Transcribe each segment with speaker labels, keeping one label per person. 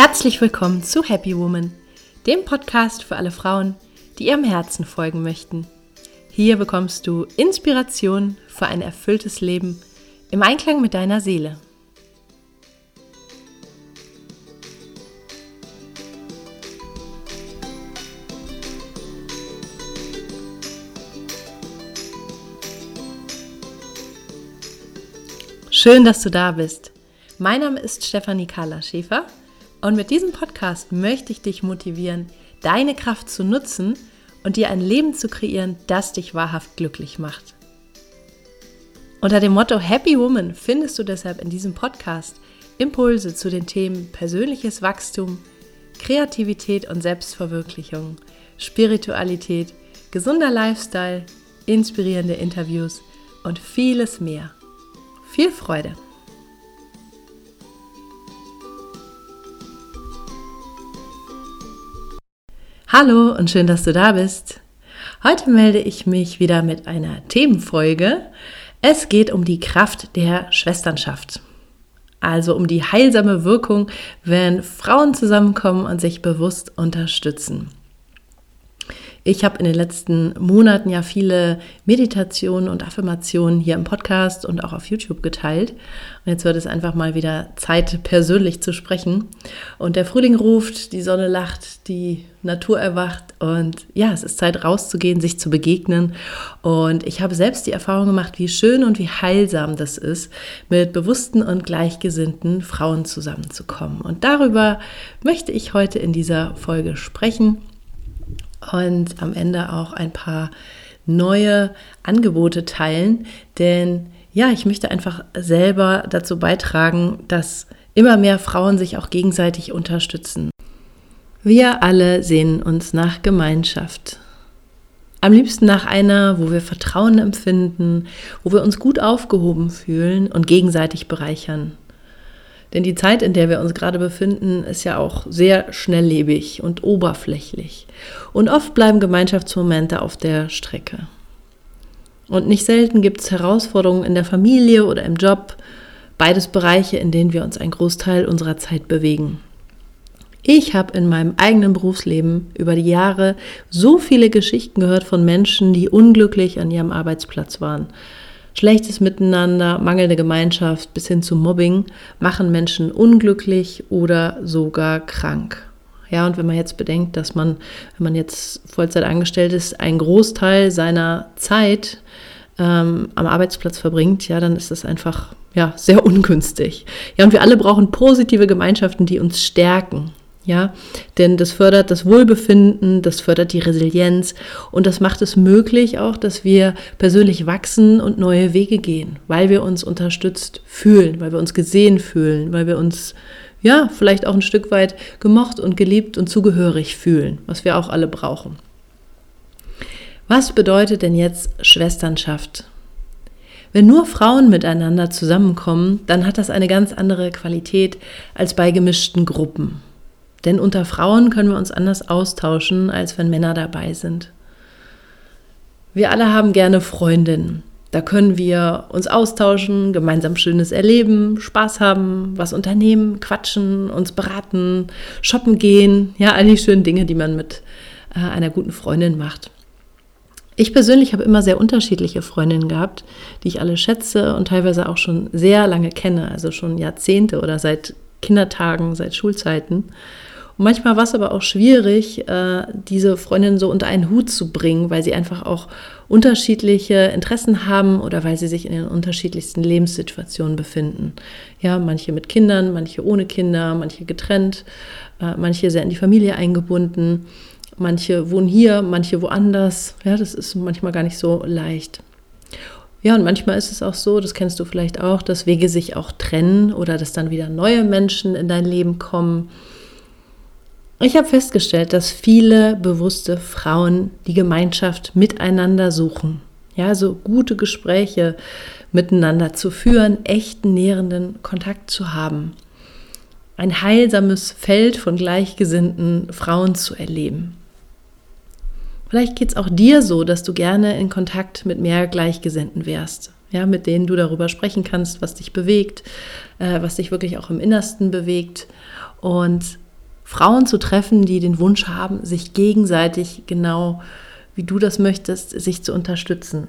Speaker 1: Herzlich willkommen zu Happy Woman, dem Podcast für alle Frauen, die ihrem Herzen folgen möchten. Hier bekommst du Inspiration für ein erfülltes Leben im Einklang mit deiner Seele. Schön, dass du da bist. Mein Name ist Stefanie Carla Schäfer und mit diesem Podcast möchte ich dich motivieren, deine Kraft zu nutzen und dir ein Leben zu kreieren, das dich wahrhaft glücklich macht. Unter dem Motto Happy Woman findest du deshalb in diesem Podcast Impulse zu den Themen persönliches Wachstum, Kreativität und Selbstverwirklichung, Spiritualität, gesunder Lifestyle, inspirierende Interviews und vieles mehr. Viel Freude! Hallo und schön, dass du da bist. Heute melde ich mich wieder mit einer Themenfolge. Es geht um die Kraft der Schwesternschaft. Also um die heilsame Wirkung, wenn Frauen zusammenkommen und sich bewusst unterstützen. Ich habe in den letzten Monaten ja viele Meditationen und Affirmationen hier im Podcast und auch auf YouTube geteilt. Und jetzt wird es einfach mal wieder Zeit, persönlich zu sprechen. Und der Frühling ruft, die Sonne lacht, die Natur erwacht. Und ja, es ist Zeit rauszugehen, sich zu begegnen. Und ich habe selbst die Erfahrung gemacht, wie schön und wie heilsam das ist, mit bewussten und gleichgesinnten Frauen zusammenzukommen. Und darüber möchte ich heute in dieser Folge sprechen. Und am Ende auch ein paar neue Angebote teilen, denn ja, ich möchte einfach selber dazu beitragen, dass immer mehr Frauen sich auch gegenseitig unterstützen. Wir alle sehnen uns nach Gemeinschaft. Am liebsten nach einer, wo wir Vertrauen empfinden, wo wir uns gut aufgehoben fühlen und gegenseitig bereichern. Denn die Zeit, in der wir uns gerade befinden, ist ja auch sehr schnelllebig und oberflächlich. Und oft bleiben Gemeinschaftsmomente auf der Strecke. Und nicht selten gibt es Herausforderungen in der Familie oder im Job. Beides Bereiche, in denen wir uns einen Großteil unserer Zeit bewegen. Ich habe in meinem eigenen Berufsleben über die Jahre so viele Geschichten gehört von Menschen, die unglücklich an ihrem Arbeitsplatz waren. Schlechtes Miteinander, mangelnde Gemeinschaft bis hin zu Mobbing machen Menschen unglücklich oder sogar krank. Ja, und wenn man jetzt bedenkt, dass wenn man jetzt Vollzeit angestellt ist, einen Großteil seiner Zeit am Arbeitsplatz verbringt, ja, dann ist das einfach sehr ungünstig. Ja, und wir alle brauchen positive Gemeinschaften, die uns stärken. Ja, denn das fördert das Wohlbefinden, das fördert die Resilienz und das macht es möglich auch, dass wir persönlich wachsen und neue Wege gehen, weil wir uns unterstützt fühlen, weil wir uns gesehen fühlen, weil wir uns vielleicht auch ein Stück weit gemocht und geliebt und zugehörig fühlen, was wir auch alle brauchen. Was bedeutet denn jetzt Schwesternschaft? Wenn nur Frauen miteinander zusammenkommen, dann hat das eine ganz andere Qualität als bei gemischten Gruppen. Denn unter Frauen können wir uns anders austauschen, als wenn Männer dabei sind. Wir alle haben gerne Freundinnen. Da können wir uns austauschen, gemeinsam Schönes erleben, Spaß haben, was unternehmen, quatschen, uns beraten, shoppen gehen. Ja, all die schönen Dinge, die man mit einer guten Freundin macht. Ich persönlich habe immer sehr unterschiedliche Freundinnen gehabt, die ich alle schätze und teilweise auch schon sehr lange kenne, also schon Jahrzehnte oder seit Kindertagen, seit Schulzeiten. Und manchmal war es aber auch schwierig, diese Freundinnen so unter einen Hut zu bringen, weil sie einfach auch unterschiedliche Interessen haben oder weil sie sich in den unterschiedlichsten Lebenssituationen befinden. Ja, manche mit Kindern, manche ohne Kinder, manche getrennt, manche sehr in die Familie eingebunden, manche wohnen hier, manche woanders. Ja, das ist manchmal gar nicht so leicht. Ja, und manchmal ist es auch so, das kennst du vielleicht auch, dass Wege sich auch trennen oder dass dann wieder neue Menschen in dein Leben kommen. Ich habe festgestellt, dass viele bewusste Frauen die Gemeinschaft miteinander suchen. Ja, so gute Gespräche miteinander zu führen, echten, nährenden Kontakt zu haben. Ein heilsames Feld von gleichgesinnten Frauen zu erleben. Vielleicht geht es auch dir so, dass du gerne in Kontakt mit mehr Gleichgesinnten wärst. Ja, mit denen du darüber sprechen kannst, was dich bewegt, was dich wirklich auch im Innersten bewegt. Und Frauen zu treffen, die den Wunsch haben, sich gegenseitig, genau wie du das möchtest, sich zu unterstützen.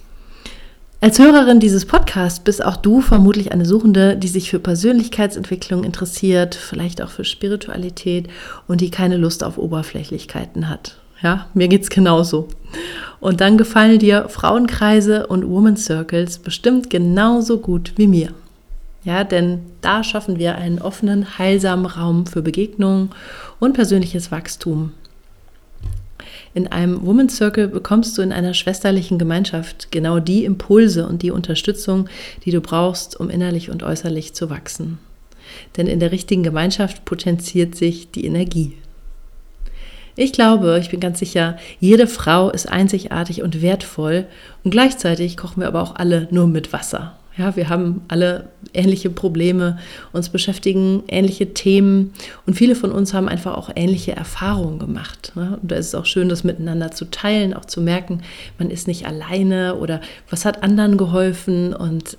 Speaker 1: Als Hörerin dieses Podcasts bist auch du vermutlich eine Suchende, die sich für Persönlichkeitsentwicklung interessiert, vielleicht auch für Spiritualität und die keine Lust auf Oberflächlichkeiten hat. Ja, mir geht's genauso. Und dann gefallen dir Frauenkreise und Women's Circles bestimmt genauso gut wie mir. Ja, denn da schaffen wir einen offenen, heilsamen Raum für Begegnungen und persönliches Wachstum. In einem Women's Circle bekommst du in einer schwesterlichen Gemeinschaft genau die Impulse und die Unterstützung, die du brauchst, um innerlich und äußerlich zu wachsen. Denn in der richtigen Gemeinschaft potenziert sich die Energie. Ich glaube, ich bin ganz sicher, jede Frau ist einzigartig und wertvoll und gleichzeitig kochen wir aber auch alle nur mit Wasser. Ja, wir haben alle ähnliche Probleme, uns beschäftigen ähnliche Themen und viele von uns haben einfach auch ähnliche Erfahrungen gemacht. Ne? Und da ist es auch schön, das miteinander zu teilen, auch zu merken, man ist nicht alleine oder was hat anderen geholfen und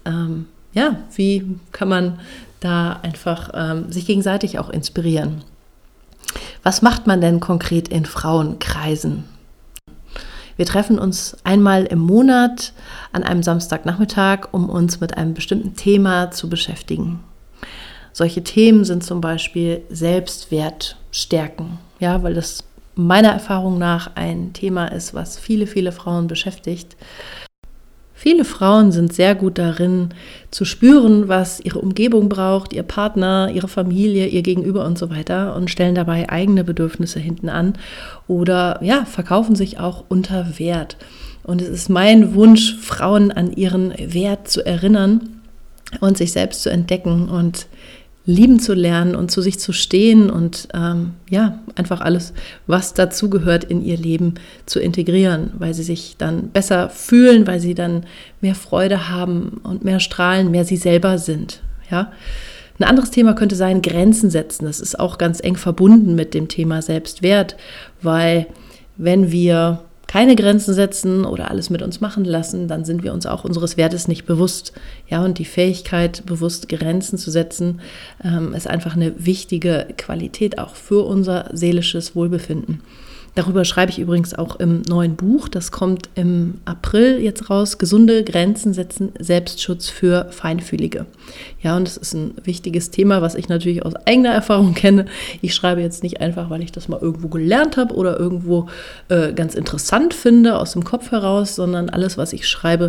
Speaker 1: wie kann man da einfach sich gegenseitig auch inspirieren. Was macht man denn konkret in Frauenkreisen? Wir treffen uns einmal im Monat an einem Samstagnachmittag, um uns mit einem bestimmten Thema zu beschäftigen. Solche Themen sind zum Beispiel Selbstwert stärken, ja, weil das meiner Erfahrung nach ein Thema ist, was viele, viele Frauen beschäftigt. Viele Frauen sind sehr gut darin, zu spüren, was ihre Umgebung braucht, ihr Partner, ihre Familie, ihr Gegenüber und so weiter und stellen dabei eigene Bedürfnisse hinten an oder verkaufen sich auch unter Wert. Und es ist mein Wunsch, Frauen an ihren Wert zu erinnern und sich selbst zu entdecken und lieben zu lernen und zu sich zu stehen und einfach alles, was dazugehört, in ihr Leben zu integrieren, weil sie sich dann besser fühlen, weil sie dann mehr Freude haben und mehr strahlen, mehr sie selber sind. Ja? Ein anderes Thema könnte sein, Grenzen setzen. Das ist auch ganz eng verbunden mit dem Thema Selbstwert, weil wenn wir keine Grenzen setzen oder alles mit uns machen lassen, dann sind wir uns auch unseres Wertes nicht bewusst. Ja, und die Fähigkeit, bewusst Grenzen zu setzen, ist einfach eine wichtige Qualität auch für unser seelisches Wohlbefinden. Darüber schreibe ich übrigens auch im neuen Buch, das kommt im April jetzt raus, Gesunde Grenzen setzen, Selbstschutz für Feinfühlige. Ja, und das ist ein wichtiges Thema, was ich natürlich aus eigener Erfahrung kenne. Ich schreibe jetzt nicht einfach, weil ich das mal irgendwo gelernt habe oder irgendwo ganz interessant finde aus dem Kopf heraus, sondern alles, was ich schreibe,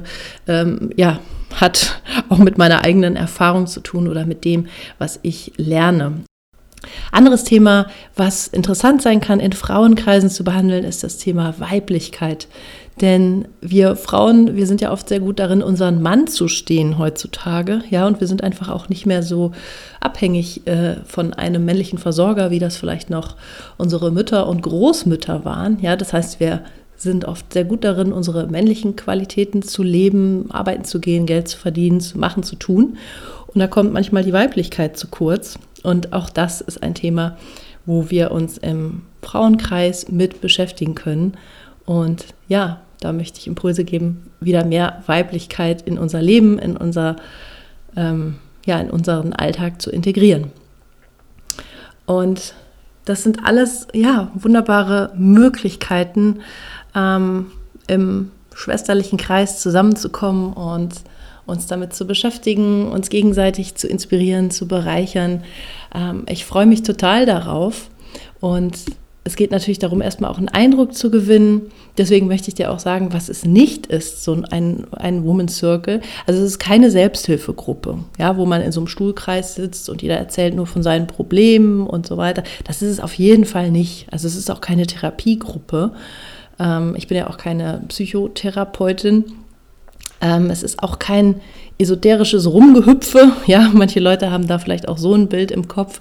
Speaker 1: hat auch mit meiner eigenen Erfahrung zu tun oder mit dem, was ich lerne. Anderes Thema, was interessant sein kann, in Frauenkreisen zu behandeln, ist das Thema Weiblichkeit. Denn wir Frauen, wir sind ja oft sehr gut darin, unseren Mann zu stehen heutzutage. Ja, und wir sind einfach auch nicht mehr so abhängig von einem männlichen Versorger, wie das vielleicht noch unsere Mütter und Großmütter waren. Ja, das heißt, wir sind oft sehr gut darin, unsere männlichen Qualitäten zu leben, arbeiten zu gehen, Geld zu verdienen, zu machen, zu tun. Und da kommt manchmal die Weiblichkeit zu kurz. Und auch das ist ein Thema, wo wir uns im Frauenkreis mit beschäftigen können. Und ja, da möchte ich Impulse geben, wieder mehr Weiblichkeit in unser Leben, in unseren Alltag zu integrieren. Und das sind alles wunderbare Möglichkeiten, im schwesterlichen Kreis zusammenzukommen und uns damit zu beschäftigen, uns gegenseitig zu inspirieren, zu bereichern. Ich freue mich total darauf und es geht natürlich darum, erstmal auch einen Eindruck zu gewinnen. Deswegen möchte ich dir auch sagen, was es nicht ist, so ein Women's Circle. Also es ist keine Selbsthilfegruppe, ja, wo man in so einem Stuhlkreis sitzt und jeder erzählt nur von seinen Problemen und so weiter. Das ist es auf jeden Fall nicht. Also es ist auch keine Therapiegruppe. Ich bin ja auch keine Psychotherapeutin. Es ist auch kein esoterisches Rumgehüpfe. Ja, manche Leute haben da vielleicht auch so ein Bild im Kopf.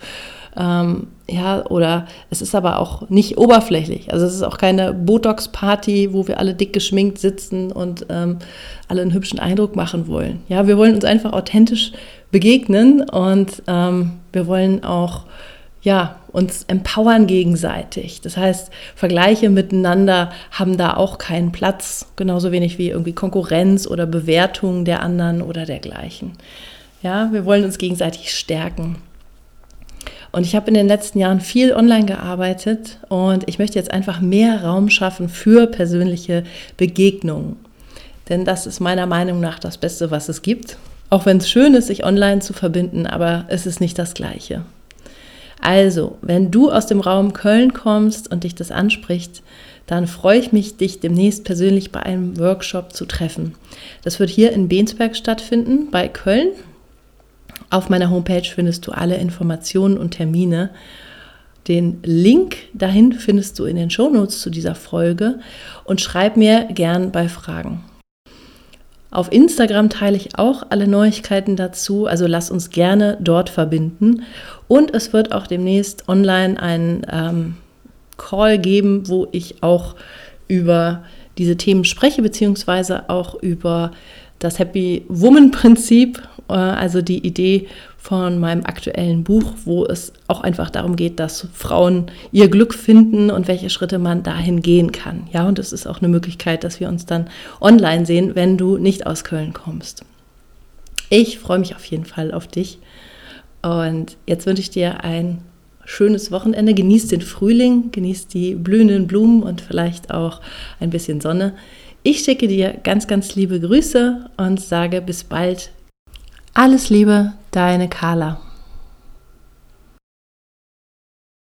Speaker 1: Oder es ist aber auch nicht oberflächlich. Also es ist auch keine Botox-Party, wo wir alle dick geschminkt sitzen und alle einen hübschen Eindruck machen wollen. Ja, wir wollen uns einfach authentisch begegnen und wir wollen auch uns empowern gegenseitig. Das heißt, Vergleiche miteinander haben da auch keinen Platz, genauso wenig wie irgendwie Konkurrenz oder Bewertung der anderen oder dergleichen. Ja, wir wollen uns gegenseitig stärken. Und ich habe in den letzten Jahren viel online gearbeitet und ich möchte jetzt einfach mehr Raum schaffen für persönliche Begegnungen. Denn das ist meiner Meinung nach das Beste, was es gibt. Auch wenn es schön ist, sich online zu verbinden, aber es ist nicht das Gleiche. Also, wenn du aus dem Raum Köln kommst und dich das anspricht, dann freue ich mich, dich demnächst persönlich bei einem Workshop zu treffen. Das wird hier in Bensberg stattfinden, bei Köln. Auf meiner Homepage findest du alle Informationen und Termine. Den Link dahin findest du in den Shownotes zu dieser Folge und schreib mir gern bei Fragen. Auf Instagram teile ich auch alle Neuigkeiten dazu, also lass uns gerne dort verbinden. Und es wird auch demnächst online einen Call geben, wo ich auch über diese Themen spreche, beziehungsweise auch über das Happy Woman Prinzip, also die Idee von meinem aktuellen Buch, wo es auch einfach darum geht, dass Frauen ihr Glück finden und welche Schritte man dahin gehen kann. Ja, und es ist auch eine Möglichkeit, dass wir uns dann online sehen, wenn du nicht aus Köln kommst. Ich freue mich auf jeden Fall auf dich und jetzt wünsche ich dir ein schönes Wochenende. Genieß den Frühling, genieß die blühenden Blumen und vielleicht auch ein bisschen Sonne. Ich schicke dir ganz, ganz liebe Grüße und sage bis bald. Alles Liebe, deine Carla.